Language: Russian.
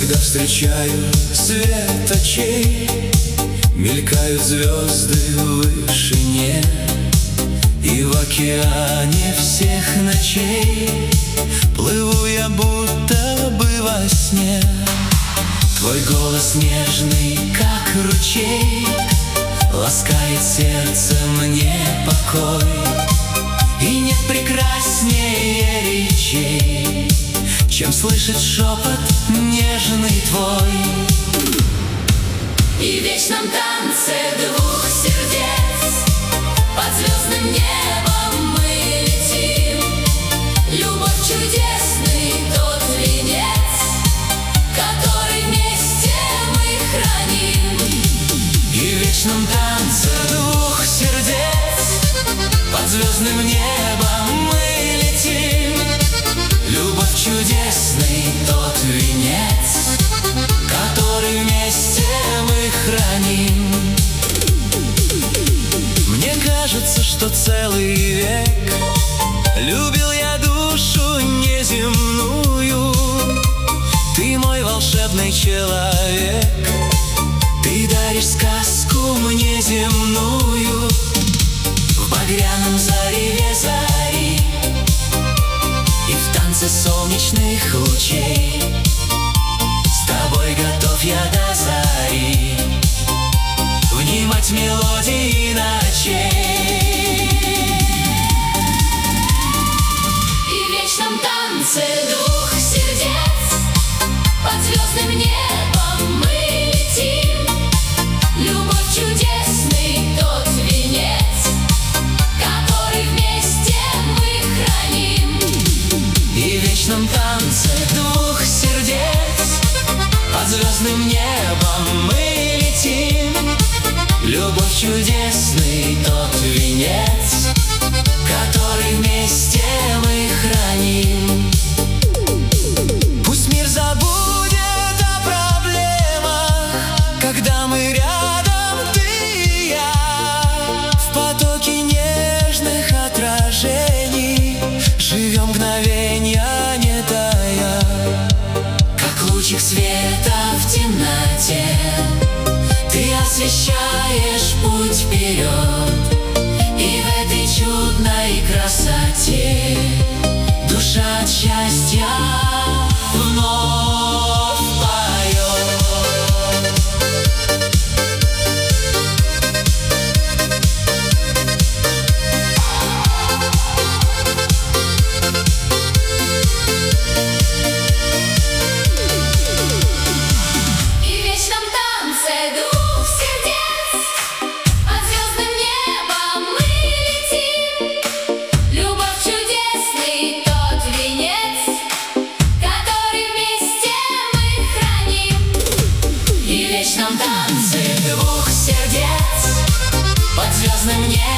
Когда встречаю свет очей, мелькают звезды в вышине, и в океане всех ночей плыву я будто бы во сне. Твой голос нежный, как ручей, ласкает сердце мне покой. И нет прекраснее речей, чем слышать шепот нежный твой. И в вечном танце двух сердец под звездным небом мы летим. Любовь чудесный тот венец, который вместе мы храним. И в вечном танце двух сердец под звездным небом мы летим. Любовь чудесный тот венец, который вместе мы храним. Мне кажется, что целый век любил я душу неземную. Ты мой волшебный человек, ты даришь сказку мне земную. В багряном зареве зари и в танце солнечных лучей с тобой готов я до зари внимать мелодии ночей. И в вечном танце двух сердец под звездным небом мы летим. Любовь чудесный тот венец, который вместе мы храним. И в вечном танце двух сердец под звездным небом мы летим. Любовь чудесный тот венец, который вместе мы храним. Пусть мир забудет о проблемах, когда мы рядом, ты и я. В потоке нежных отражений живем мгновенья, не тая. Как лучик света в темноте ты освещаешь путь вперед. И в этой чудной красоте душа от счастья вновь поет. И в вечном танце двух сердец под звездным небом мы летим. Любовь чудесный тот венец, который вместе мы храним. И в вечном танце двух сердец под звездным небом